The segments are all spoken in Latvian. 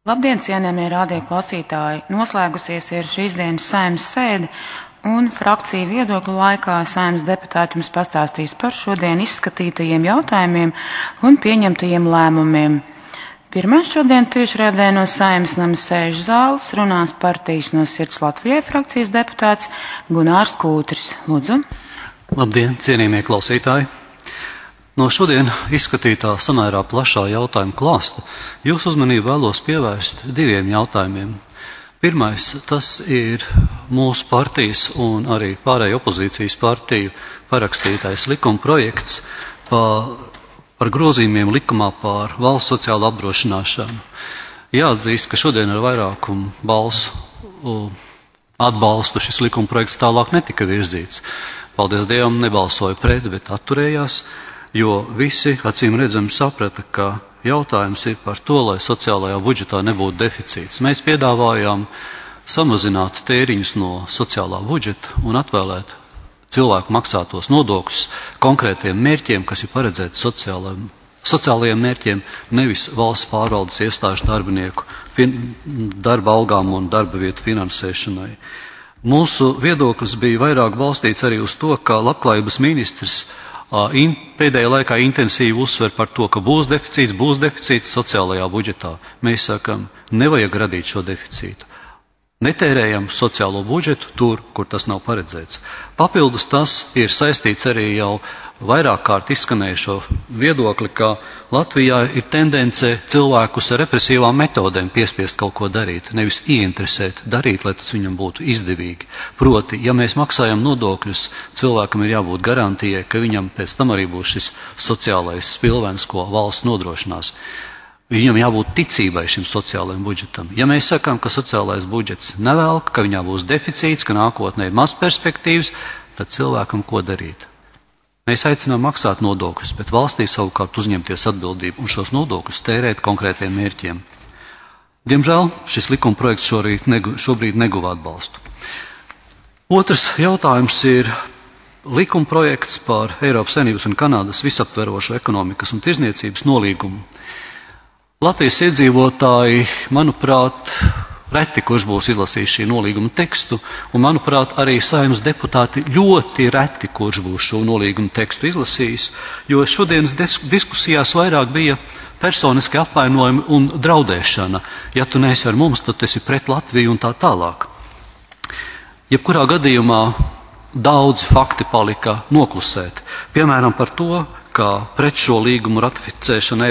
Labdien, cienījamie radioklausītāji! Noslēgusies ir šīs dienas Saeimas sēde, un frakciju viedokļu laikā Saeimas deputāti jums pastāstīs par šodien izskatītajiem jautājumiem un pieņemtajiem lēmumiem. Pirmais šodien tiešraidē no Saeimas nama sēžu zāles runās partijas No sirds Latvijai frakcijas deputāts Gunārs Kūtris. Lūdzu. Labdien, cienījamie klausītāji! No šodien izskatītā samērā plašā jautājuma klāsta jūsu uzmanību vēlos pievērst diviem jautājumiem. Pirmais, tas ir mūsu partijas un arī pārējo opozīcijas partiju parakstītais likuma projekts par grozījumiem likumā par valsts sociālo apdrošināšanu. Jāatzīst, ka šodien ar vairākumu balsu atbalstu šis likuma projekts tālāk netika virzīts. Paldies Dievam, nebalsoja pret, bet atturējās, jo visi acīm redzami saprata, ka jautājums ir par to, lai sociālajā budžetā nebūtu deficīts. Mēs piedāvājām samazināt tēriņus no sociālā budžeta un atvēlēt cilvēku maksātos nodokļus konkrētiem mērķiem, kas ir paredzēti sociālajiem mērķiem, nevis valsts pārvaldes iestāžu darbinieku darba algām un darba vietu finansēšanai. Mūsu viedoklis bija vairāk balstīts arī uz to, ka labklājības ministrs pēdējā laikā intensīvi uzsver par to, ka būs deficīts sociālajā budžetā. Mēs sakam, nevajag radīt šo deficītu. Netērējam sociālo budžetu tur, kur tas nav paredzēts. Papildus tas ir saistīts arī jau vairāk kārt izskanējušo viedokli, ka Latvijā ir tendence cilvēkus ar represīvām metodēm piespiest kaut ko darīt, nevis ieinteresēt darīt, lai tas viņam būtu izdevīgi. Proti, ja mēs maksājam nodokļus, cilvēkam ir jābūt garantijai, ka viņam pēc tam arī būs šis sociālais spilvens, ko valsts nodrošinās. Viņam jābūt ticībai šim sociālajam budžetam. Ja mēs sakām, ka sociālais budžets nevelk, ka viņā būs deficīts, ka nākotnē ir maz perspektīvas, tad cilvēkam ko darīt? Mēs aicinām maksāt nodokļus, bet valstī savukārt uzņemties atbildību un šos nodokļus tērēt konkrētiem mērķiem. Diemžēl šis likuma projekts šobrīd neguva atbalstu. Otrs jautājums ir likuma projekts par Eiropas Savienības un Kanādas visaptverošo ekonomikas un tirzniecības nolīgumu. Latvijas iedzīvotāji, manuprāt, reti, kurš būs izlasījis šī nolīguma tekstu, un, manuprāt, arī Saeimas deputāti ļoti reti, kurš būs šo nolīguma tekstu izlasījis, jo šodienas diskusijās vairāk bija personiski apvainojumi un draudēšana. Ja tu neesi ar mums, tad tu esi pret Latviju un tā tālāk. Jebkurā gadījumā daudzi fakti palika noklusēti. Piemēram par to, ka pret šo līgumu ratificēšanu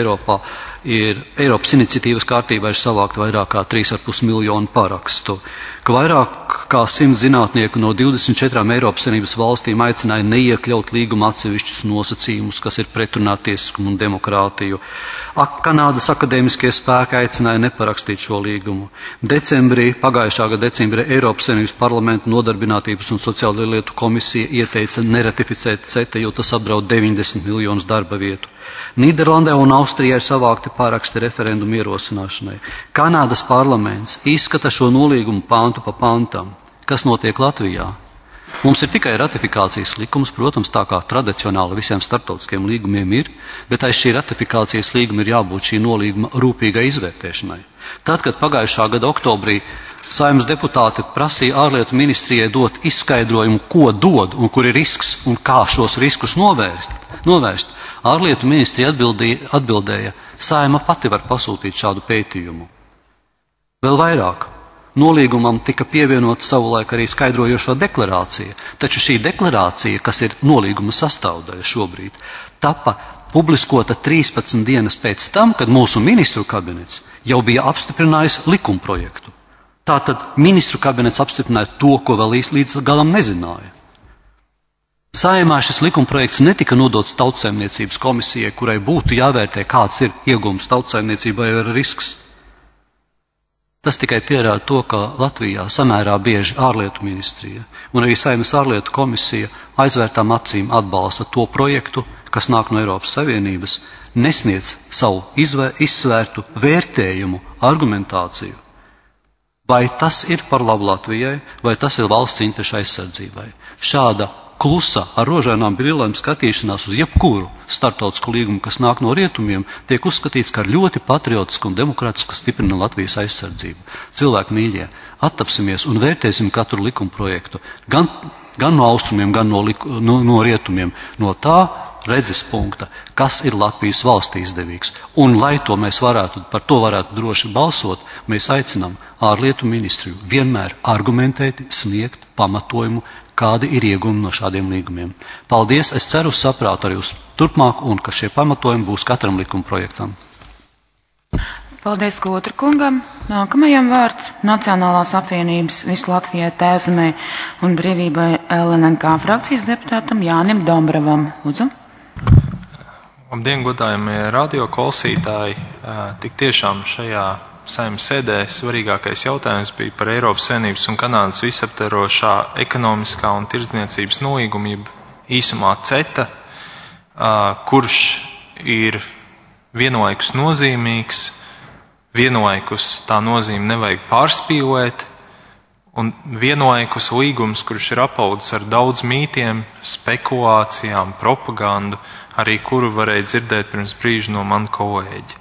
Eiropas iniciatīvas kārtībā ir savākt vairāk kā 3,5 miljonu parakstu, ka vairāk kā 100 zinātnieku no 24 Eiropas Savienības valstīm aicināja neiekļaut līguma atsevišķus nosacījumus, kas ir pretrunā tiesiskumu un demokrātiju. Kanādas akadēmiskie spēki aicināja neparakstīt šo līgumu. Pagājušā gada decembrī Eiropas Savienības parlamenta nodarbinātības un sociālo lietu komisija ieteica neratificēt CETA, jo tas apdraud 90 miljonus darba vietu. Nīderlandē un Austrijā ir savākti paraksti referendumu ierosināšanai. Kanādas parlaments izskata šo nolīgumu pantu pa pantam. Kas notiek Latvijā? Mums ir tikai ratifikācijas likums, protams, tā kā tradicionāli visiem starptautiskiem līgumiem ir, bet aiz šī ratifikācijas līguma ir jābūt šī nolīguma rūpīgai izvērtēšanai. Tad, kad pagājušā gada oktobrī Saeimas deputāti prasīja ārlietu ministrijai dot izskaidrojumu, ko dod un kur ir risks un kā šos riskus novērst, ārlietu ministrija atbildēja, Saeima pati var pasūtīt šādu pētījumu. Vēl vairāk, nolīgumam tika pievienota savulaik arī skaidrojošā deklarācija, taču šī deklarācija, kas ir nolīguma sastāvdaļa šobrīd, tapa publiskota 13 dienas pēc tam, kad mūsu ministru kabinets jau bija apstiprinājis likumprojektu. Tātad ministru kabinets apstiprināja to, ko vēl līdz galam nezināja. Saeimā šis likumprojekts netika nodots Tautsaimniecības komisijai, kurai būtu jāvērtē, kāds ir iegūms tautsaimniecībai ar risks. Tas tikai pierāda to, ka Latvijā samērā bieži ārlietu ministrija un arī Saeimas ārlietu komisija aizvērtām acīm atbalsta to projektu, kas nāk no Eiropas Savienības, nesniedz savu izsvērtu vērtējumu, argumentāciju. Vai tas ir par labu Latvijai, vai tas ir valsts interešu aizsardzībai? Šāda klusa ar rožainām brillēm skatīšanās uz jebkuru starptautisku līgumu, kas nāk no rietumiem, tiek uzskatīts kā ļoti patriotisku un demokrātisku stiprina Latvijas aizsardzību. Cilvēki mīļie, attapsimies un vērtēsim katru likuma projektu, gan no austrumiem, gan no rietumiem, no tā redzes punkta, kas ir Latvijas valstī izdevīgs. Un, lai to mēs par to varētu droši balsot, mēs aicinām ārlietu ministriju vienmēr argumentēti sniegt pamatojumu, kādi ir iegūmi no šādiem līgumiem. Paldies, es ceru uz saprātu arī uz turpmāk, un ka šie pamatojumi būs katram likuma projektam. Paldies Kotru kungam. Nākamajam vārds Nacionālās apvienības Visu Latvijai Tēzemei un brīvībai LNNK frakcijas deputātam Jānim Dombravam. Lūdzu. Labdien, godājamie radio klausītāji. Tik tiešām šajā Saeimas sēdē svarīgākais jautājums bija par Eiropas Savienības un Kanādas visaptverošā ekonomiskā un tirdzniecības nolīguma, īsumā CETA, kurš ir vienlaikus nozīmīgs, vienlaikus tā nozīme nevajag pārspīlēt, un vienlaikus līgums, kurš ir apaudzis ar daudz mītiem, spekulācijām, propagandu, arī kuru varēja dzirdēt pirms brīža no man kolēģi.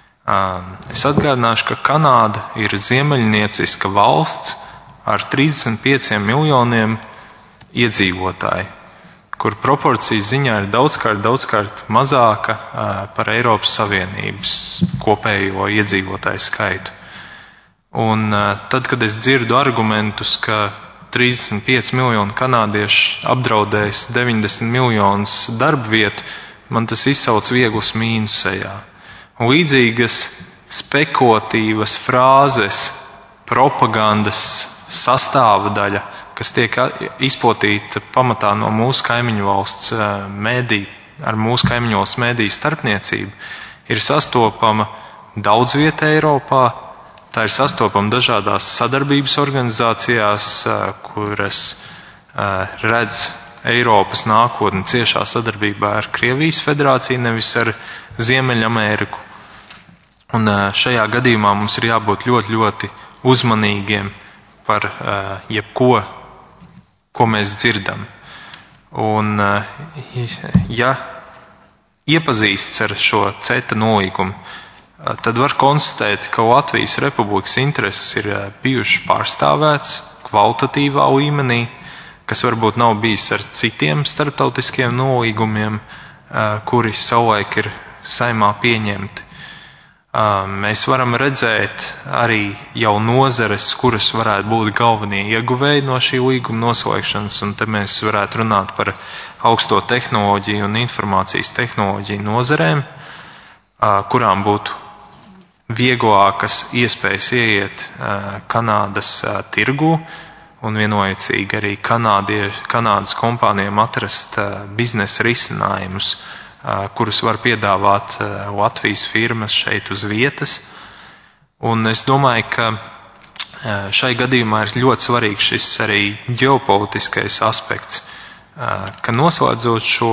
Es atgādināšu, ka Kanāda ir ziemeļnieciska valsts ar 35 miljoniem iedzīvotāju, kur proporcijas ziņā ir daudzkārt mazāka par Eiropas Savienības kopējo iedzīvotāju skaitu. Un tad, kad es dzirdu argumentus, ka 35 miljoni kanādiešu apdraudēs 90 miljonus darba vietu, man tas izsauc vieglus mīnus sejā. Līdzīgas spekulatīvas frāzes, propagandas sastāvdaļa, kas tiek izplatīta pamatā no mūsu kaimiņu valsts mediju, ar mūsu kaimiņu valsts mediju starpniecību, ir sastopama daudz vietā Eiropā. Tā ir sastopama dažādās sadarbības organizācijās, kuras redz Eiropas nākotni ciešā sadarbībā ar Krievijas federāciju, nevis ar Ziemeļameriku. Un šajā gadījumā mums ir jābūt ļoti, ļoti uzmanīgiem par jebko, ko mēs dzirdam. Un ja iepazīsts ar šo CETA nolīgumu, tad var konstatēt, ka Latvijas Republikas intereses ir bijušas pārstāvēts kvalitatīvā līmenī, kas varbūt nav bijis ar citiem starptautiskiem nolīgumiem, kuri savulaik ir Saeimā pieņemti. Mēs varam redzēt arī jau nozares, kuras varētu būt galvenie ieguvēji no šī līguma noslēgšanas, un te mēs varētu runāt par augsto tehnoloģiju un informācijas tehnoloģiju nozarēm, kurām būtu vieglākas iespējas ieiet Kanādas tirgū, un vienlaicīgi arī Kanādas kompānijām atrast biznesa risinājumus, kurus var piedāvāt Latvijas firmas šeit uz vietas. Un es domāju, ka šai gadījumā ir ļoti svarīgs šis arī ģeopolitiskais aspekts, ka noslēdzot šo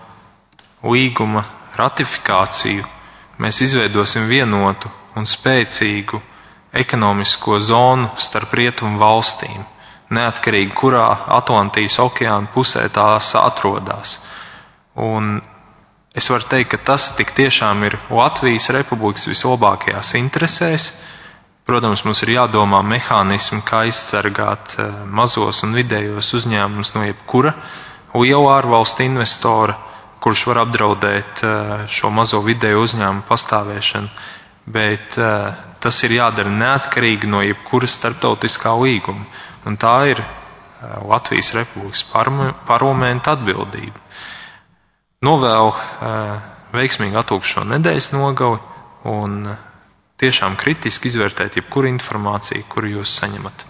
līguma ratifikāciju, mēs izveidosim vienotu un spēcīgu ekonomisko zonu starp rietumu valstīm, neatkarīgi kurā Atlantijas okeāna pusē tās atrodas. Un es varu teikt, ka tas tik tiešām ir Latvijas Republikas vislabākajās interesēs. Protams, mums ir jādomā mehānismi, kā aizsargāt mazos un vidējos uzņēmumus no jebkura liela ārvalstu investora, kurš var apdraudēt šo mazo vidēju uzņēmumu pastāvēšanu, bet tas ir jādara neatkarīgi no jebkura starptautiskā līguma. Un tā ir Latvijas Republikas parlamenta atbildība. Novēlu veiksmīgi atlūkšo nedēļas nogali un tiešām kritiski izvērtēt jebkuru informāciju, kuru jūs saņemat.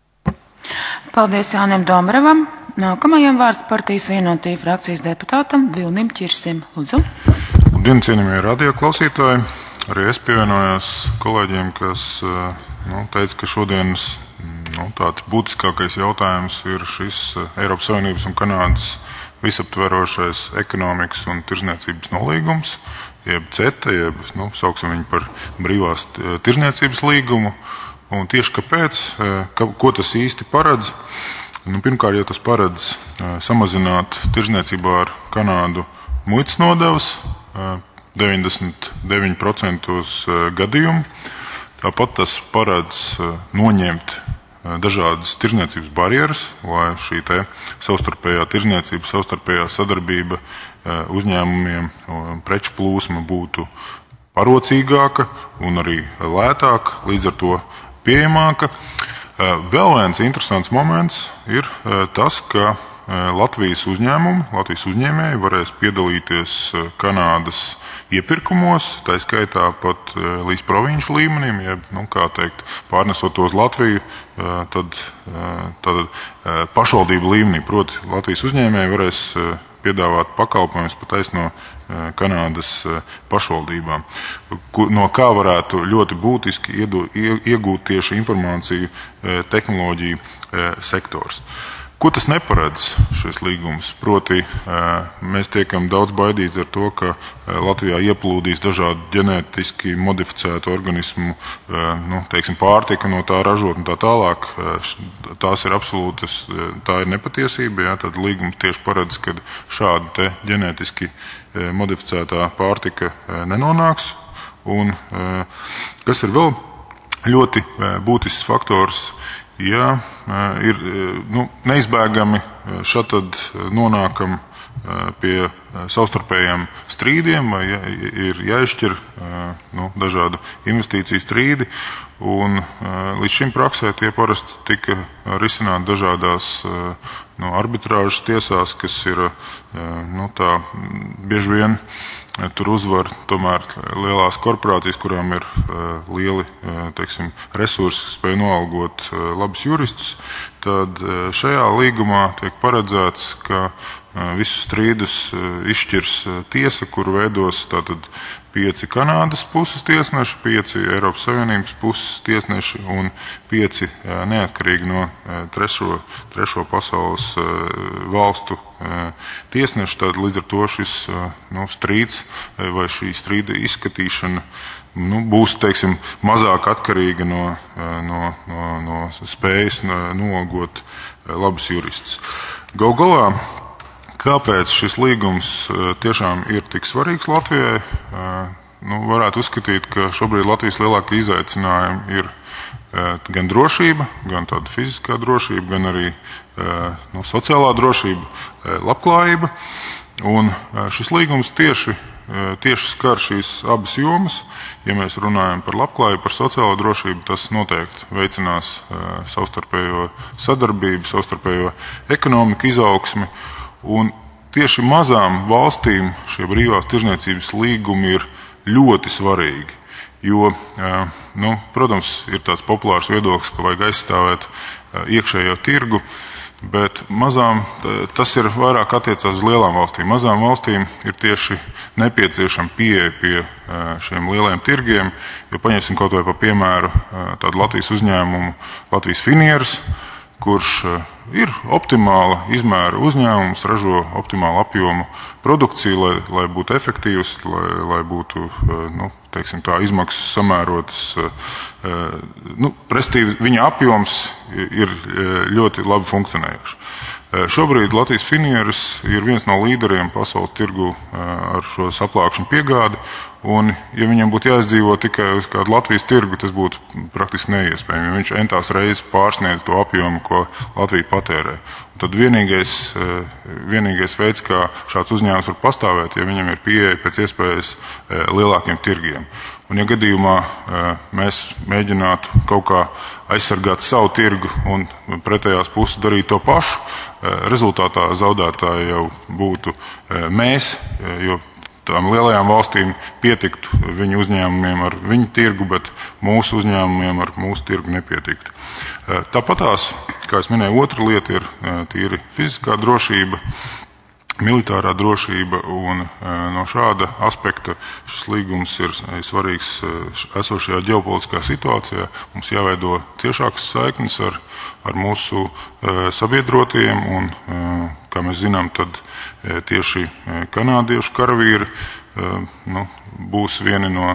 Paldies Jānim Dombravam. Nākamajam vārds partijas Vienotība frakcijas deputātam Vilnim Čirsim. Lūdzu. Labdien, cienījamie radio klausītāji. Arī es pievienojos kolēģiem, kas teica, ka šodienas tāds būtiskākais jautājums ir šis Eiropas Savienības un Kanādas visaptverošais ekonomikas un tirdzniecības nolīgums, jeb CETA, jeb sauksim viņu par brīvās tirdzniecības līgumu. Un tieši kāpēc, ko tas īsti paredz? Pirmkārt, ja tas paredz samazināt tirzniecībā ar Kanādu muitas nodevas 99% gadījumu, tāpat tas paredz noņemt dažādas tirzniecības barjeras, lai šī savstarpējā tirzniecība, savstarpējā sadarbība uzņēmumiem un preču plūsma būtu parocīgāka un arī lētāka, līdz ar to pieejamāka. Vēl viens interesants moments ir tas, ka Latvijas uzņēmēji varēs piedalīties Kanādas iepirkumos, tā skaitā pat līdz provinču līmenim, jeb, pārnesot to uz Latviju, tad pašvaldību līmenī, proti Latvijas uzņēmēji varēs piedāvāt pakalpojumus pat no Kanādas pašvaldībām, no kā varētu ļoti būtiski iegūt tieši informāciju tehnoloģiju sektors. Ko tas neparedz šis līgums? Proti, mēs tiekam daudz baidīti ar to, ka Latvijā ieplūdīs dažādu ģenētiski modificētu organismu, pārtika no tā ražot un tā tālāk. Tās ir absolūtas, tā ir nepatiesība. Jā, tad līgums tieši paredz, ka šāda te ģenētiski modificētā pārtika nenonāks. Un kas ir vēl ļoti būtisks faktors, ja ir neizbēgami šad tad nonākam pie savstarpējiem strīdiem, vai ir jāizšķir dažādu investīciju strīdi, un līdz šim praksē tie parasti tika risināti dažādās arbitrāžas tiesās, kas ir bieži vien tur uzvar tomēr lielās korporācijas, kurām ir lieli resursi, kas spēj noalgot labus juristus. Tad šajā līgumā tiek paredzēts, ka visus strīdus izšķirs tiesa, kuru veidos tātad 5 Kanādas puses tiesneši, 5 Eiropas Savienības puses tiesneši un 5 neatkarīgi no trešo pasaules valstu tiesneši. Tad līdz ar to šis strīds vai šī strīda izskatīšana būs, mazāk atkarīga no spējas nolgot labus juristus. Galu galā, kāpēc šis līgums tiešām ir tik svarīgs Latvijai? Varētu uzskatīt, ka šobrīd Latvijas lielākie izaicinājumi ir gan drošība, gan tāda fiziskā drošība, gan arī sociālā drošība, labklājība. Un šis līgums tieši skar šīs abas jomas. Ja mēs runājam par labklājību, par sociālo drošību, tas noteikti veicinās savstarpējo sadarbību, savstarpējo ekonomiku izaugsmi. Un tieši mazām valstīm šie brīvās tirzniecības līgumi ir ļoti svarīgi. Jo, protams, ir tāds populārs viedoklis, ka vajag aizstāvēt iekšējo tirgu, bet mazām tas ir vairāk attiecās uz lielām valstīm. Mazām valstīm ir tieši nepieciešama pieeja pie šiem lieliem tirgiem, jo paņemsim kaut vai par piemēru tādu Latvijas uzņēmumu, Latvijas Finieras, kurš ir optimāla izmēra uzņēmums, ražo optimālu apjomu produkciju, lai būtu efektīvs, lai būtu izmaksas samērotas. Respektīvi, viņa apjoms ir ļoti labi funkcionējuši. Šobrīd Latvijas Finieras ir viens no līderiem pasaules tirgu ar šo saplākšanu piegādi, un ja viņam būtu jāizdzīvo tikai uz kādu Latvijas tirgu, tas būtu praktiski neiespējami, jo viņš entās reizes pārsniedz to apjomu, ko Latvija patērē. Un tad vienīgais veids, kā šāds uzņēmums var pastāvēt, ja viņam ir pieeja pēc iespējas lielākiem tirgiem. Un ja gadījumā mēs mēģinātu kaut kā aizsargāt savu tirgu un pretējās puses darīt to pašu, rezultātā zaudētāji jau būtu mēs, jo tām lielajām valstīm pietiktu viņu uzņēmumiem ar viņu tirgu, bet mūsu uzņēmumiem ar mūsu tirgu nepietiktu. Tāpatās, kā es minēju, otra lieta ir tīri fiziskā drošība, militārā drošība, un no šāda aspekta šis līgums ir svarīgs esošajā ģeopolitiskā situācijā. Mums jāveido ciešākas saiknes ar mūsu sabiedrotiem, un, kā mēs zinām, tad tieši kanādiešu karavīri būs vieni no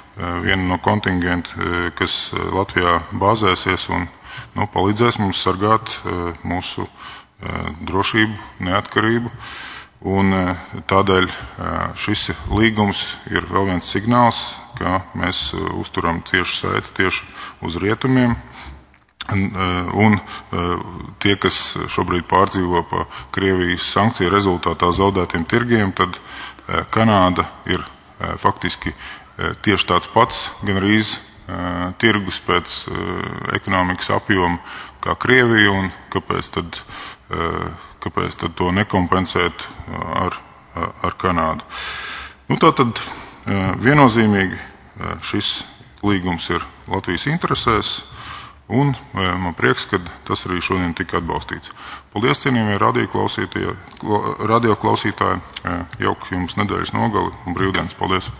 viena no kontingenta, kas Latvijā bāzēsies un palīdzēs mums sargāt mūsu drošību, neatkarību. Un tādēļ šis līgums ir vēl viens signāls, ka mēs uzturam ciešu saiti tieši uz rietumiem. Un tie, kas šobrīd pārdzīvo pa Krievijas sankciju rezultātā zaudētiem tirgiem, tad Kanāda ir faktiski tieši tāds pats, gan arī tirgus pēc ekonomikas apjoma kā Krievija, un kāpēc tad to nekompensēt ar Kanādu. Tātad viennozīmīgi šis līgums ir Latvijas interesēs, un man prieks, ka tas arī šodien tika atbalstīts. Paldies, cienījamie radioklausītāji, jauku jums nedēļas nogali un brīvdienas. Paldies!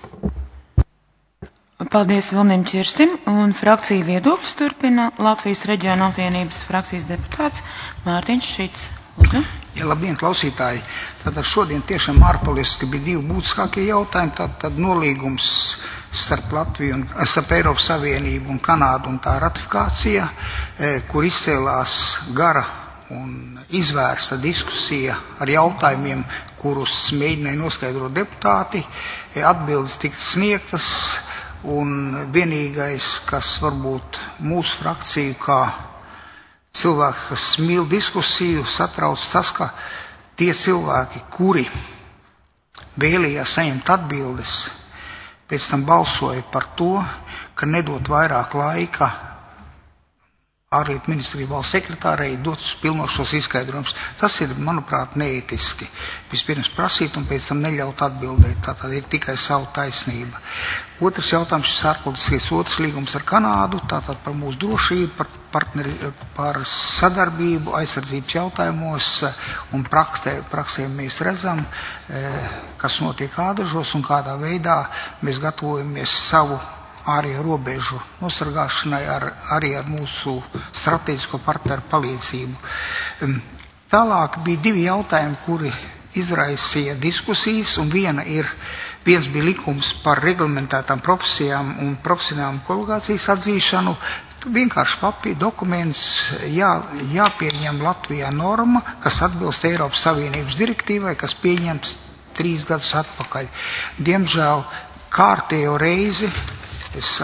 Paldies Vilnim Čirsim, un frakcija viedokļus turpina Latvijas reģiona apvienības frakcijas deputāts Mārtiņš Šits. Lūdzu. Ja, labdien, klausītāji! Tātad šodien tiešām ārpolitiski bija divi būtiskākie jautājumi. Tātad nolīgums starp Eiropas Savienību un Kanādu un tā ratifikācija, kur izcēlās gara un izvērsta diskusija ar jautājumiem, kurus mēģināja noskaidrot deputāti. Atbildes tika sniegtas, un vienīgais, kas varbūt mūsu frakciju kā cilvēki, kas mīl diskusiju, satrauc tas, ka tie cilvēki, kuri vēlējās saņemt atbildes, pēc tam balsoja par to, ka nedot vairāk laika ārlietu ministrija valsts sekretārei dot pilnošos izskaidrojumus. Tas ir, manuprāt, neētiski. Vispirms prasīt un pēc tam neļaut atbildēt. Tātad ir tikai savu taisnība. Otrs jautājums, šis ārpolitiskais otrs līgums ar Kanādu, tātad par mūsu drošību, par sadarbību aizsardzības jautājumos, un praksē mēs redzam, kas notiek ādažos un kādā veidā mēs gatavojamies savu ārējo robežu nosargāšanai arī ar mūsu strateģisko partneru palīdzību. Tālāk bija divi jautājumi, kuri izraisīja diskusijas, un viens bija likums par reglamentētām profesijām un profesionālām kvalifikācijas atzīšanu. Vienkārši papīra dokuments, jāpieņem Latvijā norma, kas atbilst Eiropas Savienības direktīvai, kas pieņemts 3 gadus atpakaļ. Diemžēl kārtējo reizi, es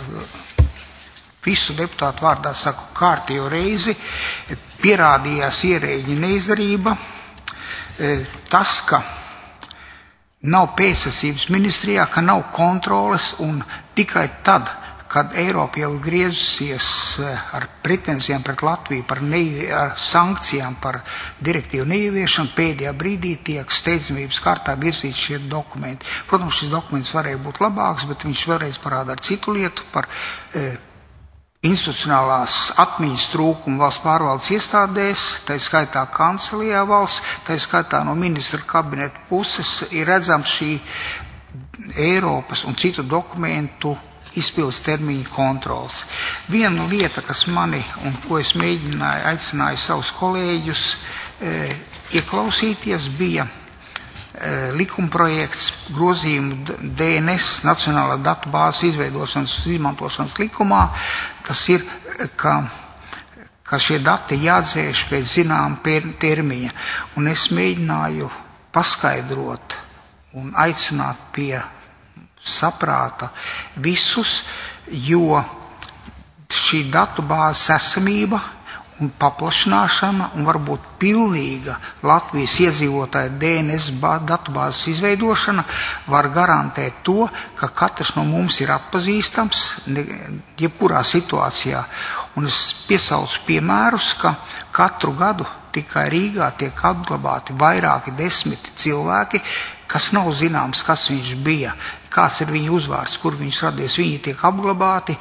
visu deputātu vārdā saku, kārtējo reizi pierādījās ierēģi neizdarība. Tas, ka nav pēctecības ministrijā, ka nav kontroles, un tikai tad, kad Eiropa jau griezusies ar pretenzijām pret Latviju ar sankcijām par direktīvu neieviešanu, pēdējā brīdī tiek steidzamības kārtā virzīti šie dokumenti. Protams, šis dokuments varēja būt labāks, bet viņš vēlreiz parāda ar citu lietu par institucionālās atmiņas trūkumu valsts pārvaldes iestādēs, tā skaitā kancelijā valsts, tā skaitā no ministra kabineta puses ir redzams šī Eiropas un citu dokumentu izpildes termiņu kontrols. Viena lieta, kas mani un ko es aicināju savus kolēģus ieklausīties, bija likumprojekts grozījumu DNS Nacionālā datu bāzes izveidošanas un izmantošanas likumā. Tas ir, ka šie dati jādzēš pēc zinām termiņa. Un es mēģināju paskaidrot un aicināt pie saprāta visus, jo šī datu bāzes esamība un paplašināšana un varbūt pilnīga Latvijas iedzīvotāja DNS datubāzes izveidošana var garantēt to, ka katrs no mums ir atpazīstams jebkurā situācijā. Un es piesaucu piemērus, ka katru gadu tikai Rīgā tiek apglabāti vairāki 10 cilvēki, kas nav zināms, kas viņš bija, kāds ir viņa uzvārds, kur viņš radies. Viņi tiek apglabāti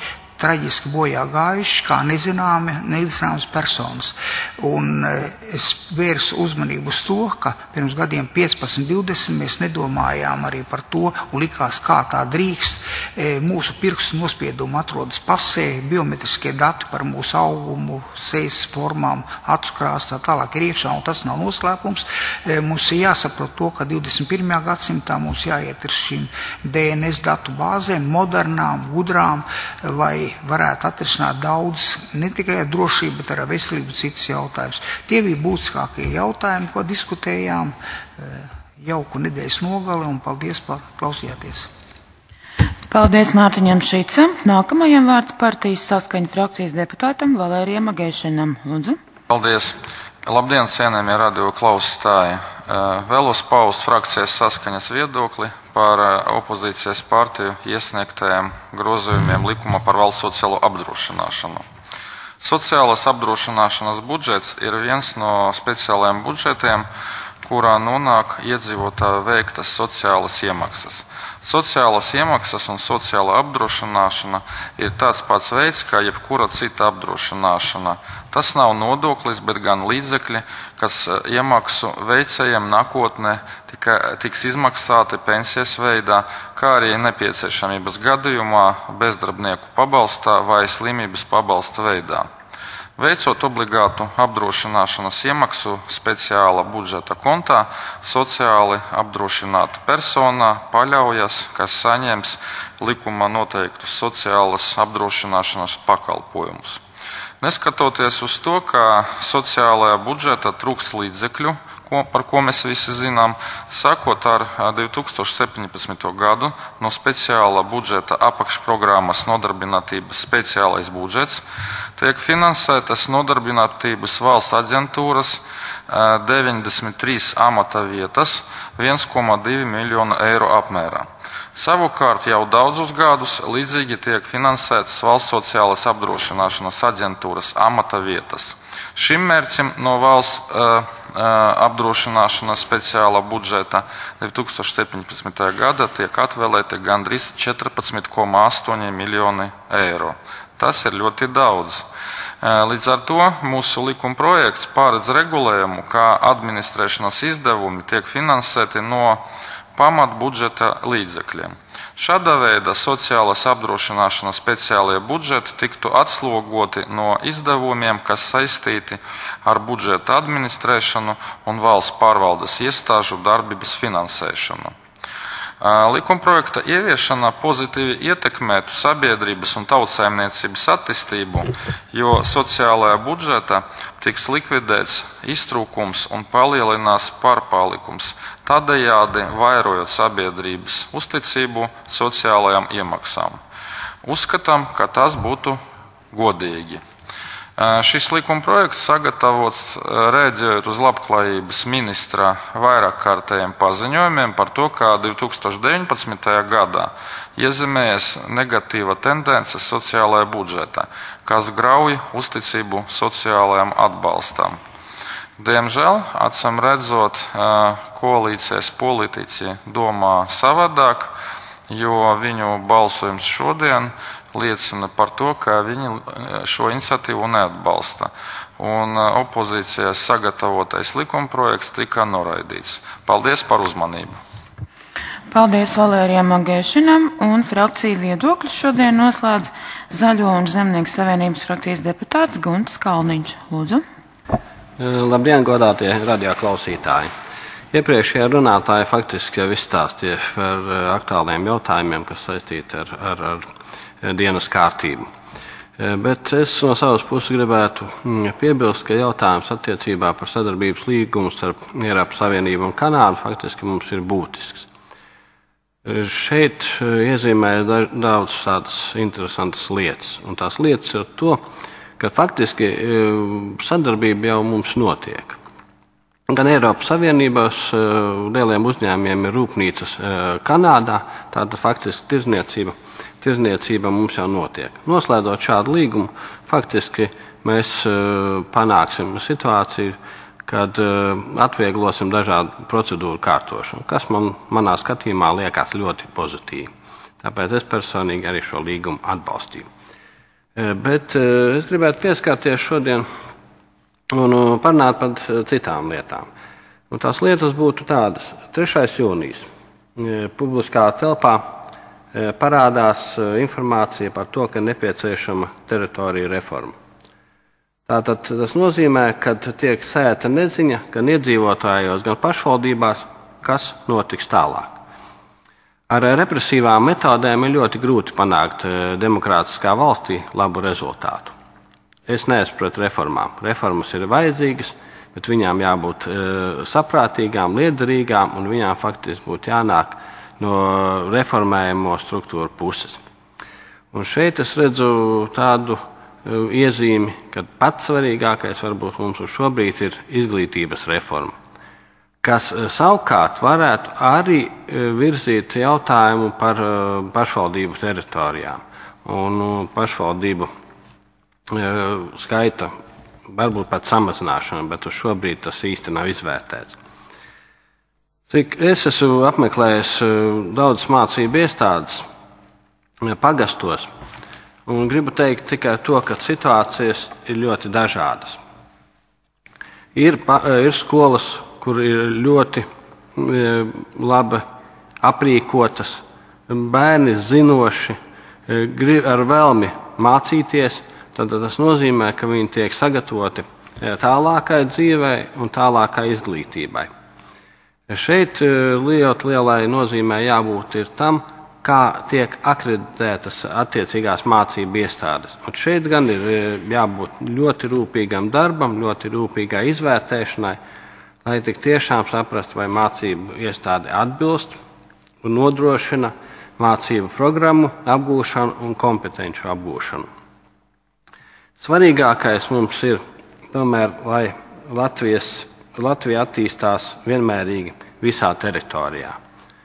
traģiski bojā gājuši kā nezināmas personas. Un es vērsu uzmanību uz to, ka pirms gadiem 15-20 mēs nedomājām arī par to un likās, kā tā drīkst. Mūsu pirkstu nospiedumi atrodas pasē, biometriskie dati par mūsu augumu, sejas formām, acu krāsu tā tālāk ir iekšā, un tas nav noslēpums. Mums ir jāsaprot to, ka 21. gadsimtā mums jāiet ar šīm DNS datu bāzēm, modernām, gudrām, lai varētu atrisināt daudz, ne tikai drošību, bet arī veselību citas jautājumus. Tie bija būtiskākie jautājumi, ko diskutējām. Jauku nedēļas nogali un paldies par klausījāties. Paldies Mārtiņam Šicam. Nākamajam vārds partijas Saskaņa frakcijas deputātam Valērijam Agēšinam. Lūdzu. Paldies. Labdien, cienējamie radio klausītāji. Vēlos paust frakcijas Saskaņas viedokli par opozīcijas partiju iesniegtajiem grozījumiem likuma par valsts sociālo apdrošināšanu. Sociālās apdrošināšanas budžets ir viens no speciālajiem budžetiem, kurā nonāk iedzīvotāju veiktas sociālas iemaksas. Sociālas iemaksas un sociāla apdrošināšana ir tāds pats veids, kā jebkura cita apdrošināšana. Tas nav nodoklis, bet gan līdzekļi, kas iemaksu veicējiem nākotnē tiks izmaksāti pensijas veidā, kā arī nepieciešamības gadījumā, bezdarbnieku pabalstā vai slimības pabalsta veidā. Veicot obligātu apdrošināšanas iemaksu speciāla budžeta kontā, sociāli apdrošināta persona paļaujas, kas saņems likuma noteiktus sociālas apdrošināšanas pakalpojumus. Neskatoties uz to, ka sociālajā budžeta trūks līdzekļu, par ko mēs visi zinām, sākot ar 2017. gadu no speciāla budžeta apakšprogrammas nodarbinātības speciālais budžets tiek finansētas nodarbinātības valsts aģentūras 93 amata vietas 1,2 miljonu eiro apmērā. Savukārt jau daudzus gadus līdzīgi tiek finansētas valsts sociālās apdrošināšanas aģentūras amata vietas. Šim mērķim no valsts apdrošināšanas speciāla budžeta 2017. gada tiek atvēlēti gandrīz 14,8 miljoni eiro. Tas ir ļoti daudz. Līdz ar to mūsu likuma projekts pāredz regulējumu, kā administrēšanas izdevumi tiek finansēti no pamatbudžeta līdzekļiem. Šāda veida sociālās apdrošināšanas speciālie budžeti tiktu atslogoti no izdevumiem, kas saistīti ar budžeta administrēšanu un valsts pārvaldes iestāžu darbības finansēšanu. Likumprojekta ieviešana pozitīvi ietekmētu sabiedrības un tautsaimniecības attīstību, jo sociālajā budžetā tiks likvidēts iztrūkums un palielinās pārpalikums, tādējādi vairojot sabiedrības uzticību sociālajām iemaksām. Uzskatām, ka tas būtu godīgi. Šis likumprojekts sagatavots rēģējot uz labklājības ministra vairākkārtējiem paziņojumiem par to, ka 2019. gadā iezīmējas negatīva tendence sociālajā budžetā, kas grauj uzticību sociālajām atbalstam. Diemžēl, acīm redzot, koalīcijas politiķi domā savādāk, jo viņu balsojums šodien liecina par to, ka viņi šo iniciatīvu neatbalsta. Un opozīcijas sagatavotais likumprojekts tika noraidīts. Paldies par uzmanību. Paldies Valērijam Agēšinam, un frakciju viedokļus šodien noslēdz Zaļo un Zemnieku savienības frakcijas deputāts Guntis Kalniņš. Lūdzu. Labdien, godātie radio klausītāji. Iepriekšējā runātāja faktiski jau izstāstīja par aktuāliem jautājumiem, kas saistīti ar dienas kārtību. Bet es no savas puses gribētu piebilst, ka jautājums attiecībā par sadarbības līgumu starp Eiropas Savienību un Kanādu faktiski mums ir būtisks. Šeit iezīmējas daudz tādas interesantas lietas, un tās lietas ir to, ka faktiski sadarbība jau mums notiek. Gan Eiropas Savienībās lieliem uzņēmiem ir rūpnīcas Kanādā, tātad faktiski tirzniecība mums jau notiek. Noslēdzot šādu līgumu, faktiski mēs panāksim situāciju, kad atvieglosim dažādu procedūru kārtošanu, kas manā skatījumā liekas ļoti pozitīvi. Tāpēc es personīgi arī šo līgumu atbalstīju. Bet es gribētu pieskarties šodien un parunāt par citām lietām. Un tās lietas būtu tādas. 3. jūnijas publiskā telpā parādās informācija par to, ka nepieciešama teritorija reforma. Tātad tas nozīmē, ka tiek sēta neziņa gan iedzīvotājos, gan pašvaldībās, kas notiks tālāk. Ar represīvām metodēm ir ļoti grūti panākt demokrātiskā valstī labu rezultātu. Es neesmu pret reformām. Reformas ir vajadzīgas, bet viņām jābūt saprātīgām, liederīgām, un viņām faktiski būtu jānāk no reformējamo struktūru puses. Un šeit es redzu tādu iezīmi, ka pats svarīgākais varbūt mums uz šobrīd ir izglītības reforma, kas savukārt varētu arī virzīt jautājumu par pašvaldību teritorijām un pašvaldību skaita varbūt pat samazināšanu, bet uz šobrīd tas īsti nav izvērtēts. Cik es esmu apmeklējis daudzas mācību iestādes pagastos, un gribu teikt tikai to, ka situācijas ir ļoti dažādas. Ir skolas, kur ir ļoti labi aprīkotas, bērni zinoši, ar vēlmi mācīties, tad tas nozīmē, ka viņi tiek sagatavoti tālākai dzīvei un tālākai izglītībai. Šeit lielai nozīmē jābūt ir tam, kā tiek akreditētas attiecīgās mācību iestādes. Un šeit gan ir jābūt ļoti rūpīgam darbam, ļoti rūpīgai izvērtēšanai, lai tik tiešām saprastu, vai mācību iestāde atbilst un nodrošina mācību programmu apgūšanu un kompetenču apgūšanu. Svarīgākais mums ir tomēr, lai Latvija attīstās vienmērīgi visā teritorijā.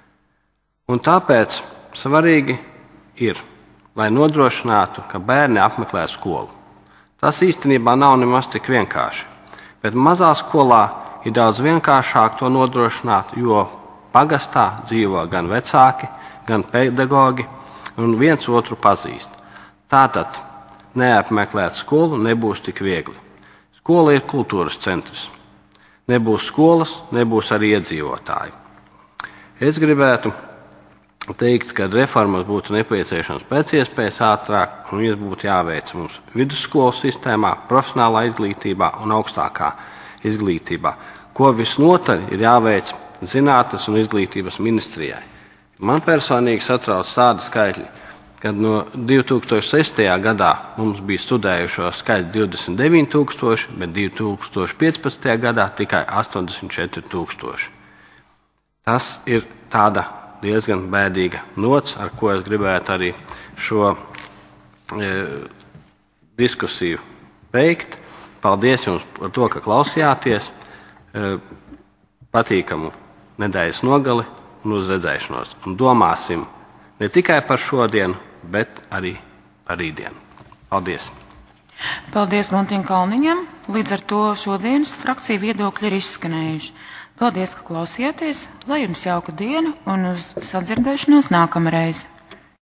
Un tāpēc svarīgi ir, lai nodrošinātu, ka bērni apmeklē skolu. Tas īstenībā nav nemaz tik vienkārši, bet mazā skolā ir daudz vienkāršāk to nodrošināt, jo pagastā dzīvo gan vecāki, gan pedagogi un viens otru pazīst. Tātad neapmeklēt skolu nebūs tik viegli. Skola ir kultūras centrs. Nebūs skolas, nebūs arī iedzīvotāji. Es gribētu teikt, ka reformas būtu nepieciešams pēc iespējas ātrāk, un viņas būtu jāveic mums vidusskolu sistēmā, profesionālā izglītībā un augstākā izglītībā, ko visnotaļ ir jāveic Zinātnes un izglītības ministrijai. Man personīgi satrauc tādi skaitļi, kad no 2006. gadā mums bija studējušo skaits 29,000, bet 2015. gadā tikai 84,000. Tas ir tāda diezgan bēdīga nots, ar ko es gribētu arī šo diskusiju beigt. Paldies jums par to, ka klausījāties. Patīkamu nedēļas nogali un uz redzēšanos. Un domāsim ne tikai par šodienu, bet arī par rītdienu. Paldies! Paldies Guntim Kalniņam. Līdz ar to šodienas frakciju viedokļi ir izskanējuši. Paldies, ka klausījāties. Lai jums jauka diena un uz sadzirdēšanos nākamreiz.